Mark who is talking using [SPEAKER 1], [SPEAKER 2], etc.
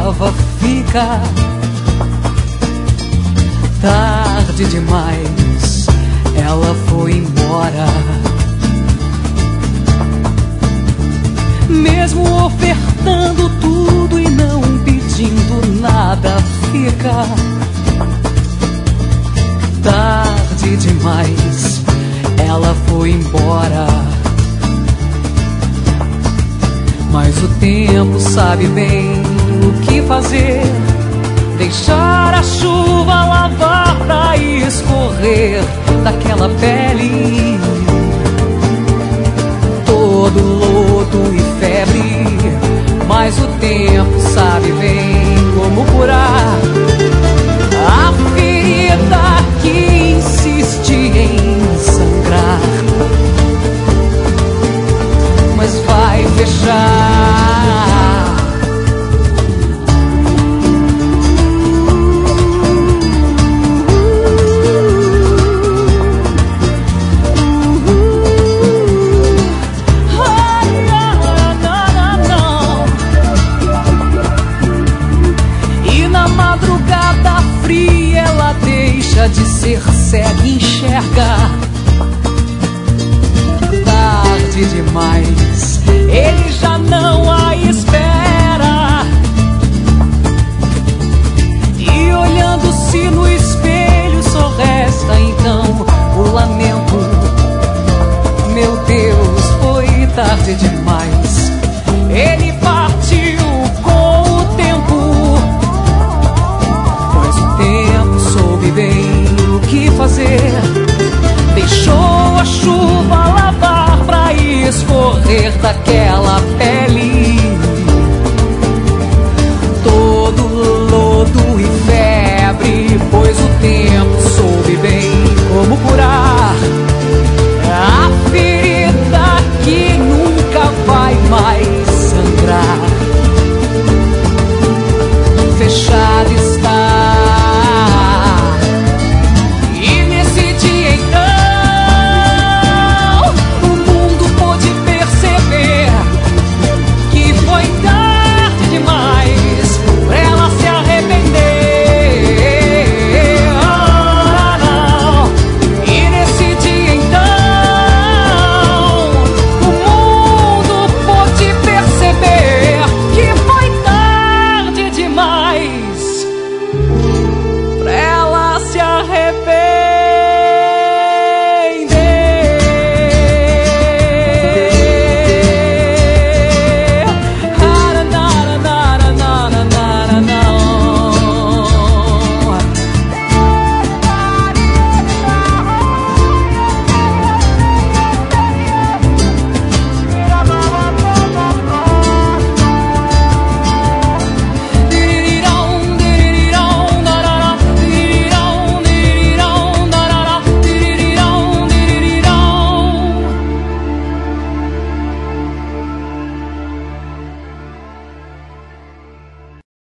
[SPEAKER 1] nova fica. Tarde demais, ela foi embora. Mesmo ofertando tudo e não pedindo nada, fica. Tarde demais, ela foi embora. Mas o tempo sabe bem o que fazer. Deixar a chuva lavar pra escorrer daquela pele. Todo lodo e febre, mas o tempo sabe bem como curar a ferida que insiste em sangrar, mas vai fechar. Fria, ela deixa de ser cega e enxerga. Tarde demais, ele já não a espera. E olhando-se no espelho, só resta então